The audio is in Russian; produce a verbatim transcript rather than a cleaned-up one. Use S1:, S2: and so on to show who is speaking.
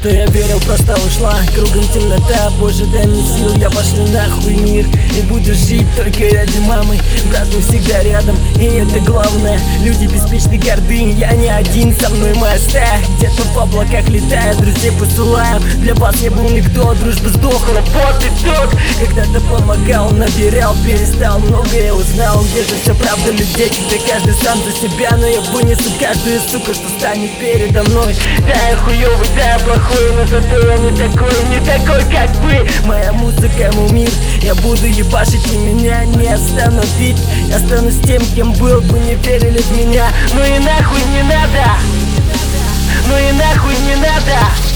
S1: что я верил, просто ушла. Кругом темнота, боже, дай мне сил. Я пошлю нахуй мир и буду жить только ради мамы. Брат, мы всегда рядом, и это главное. Люди беспечны, горды, я не один, со мной моя стая. Где-то в облаках летаю, друзей посылаю. Для вас не был никто, дружба сдохла, вот итог. Когда-то помогал, набирал, перестал, многое узнал. Где же все правда людей, где каждый сам за себя. Но я вынесу каждую сука, что станет передо мной. Да, я хуёвый, да, я плохой, но зато я не такой, не такой, как вы. Моя музыка, мой мир, я буду ебашить, и меня не остановить. Я стану с тем, кем был, бы не верили в меня. Ну и нахуй не надо, ну и нахуй не надо.